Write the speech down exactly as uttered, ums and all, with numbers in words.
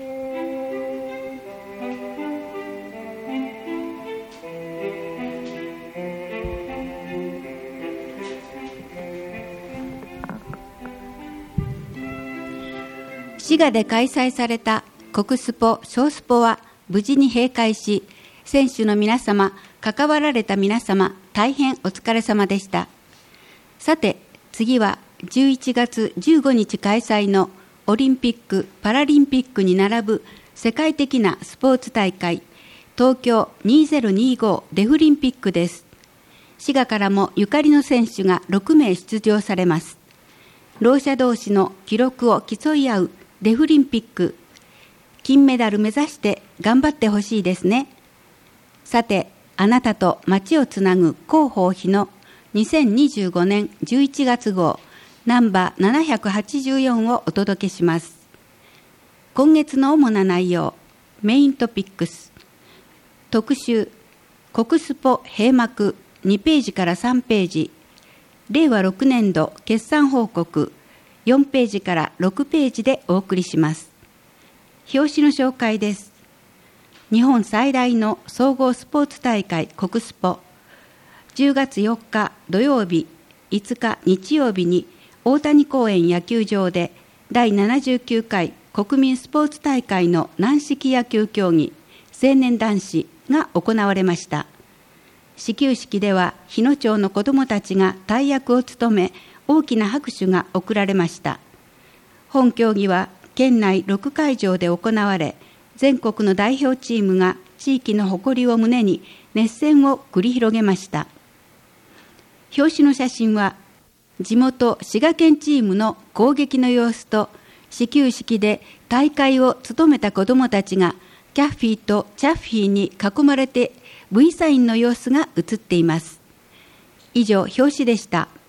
滋賀で開催された国スポ・小スポは無事に閉会し、選手の皆様、関わられた皆様、大変お疲れ様でした。さて、次はじゅういちがつじゅうごにち開催のオリンピック・パラリンピックに並ぶ世界的なスポーツ大会、東京にせんにじゅうごデフリンピックです。滋賀からもゆかりの選手がろくめい出場されます。ろう者同士の記録を競い合うデフリンピック、金メダル目指して頑張ってほしいですね。さて、あなたと街をつなぐ広報誌のにせんにじゅうごねんじゅういちがつごうナンバーななひゃくはちじゅうよんをお届けします。今月の主な内容、メイントピックス、特集、国スポ閉幕にページからさんページ、れいわろくねんど決算報告よんページからろくページでお送りします。表紙の紹介です。日本最大の総合スポーツ大会国スポ、じゅうがつよっか土曜日、いつか日曜日に大谷公園野球場でだいななじゅうきゅうかい国民スポーツ大会の軟式野球競技成年男子が行われました。始球式では日野町の子どもたちが大役を務め、大きな拍手が送られました。本競技は県内ろくかいじょうで行われ、全国の代表チームが地域の誇りを胸に熱戦を繰り広げました。表紙の写真は地元滋賀県チームの攻撃の様子と、始球式で大会を務めた子どもたちがキャッフィーとチャッフィーに囲まれて V サインの様子が写っています。以上、表紙でした。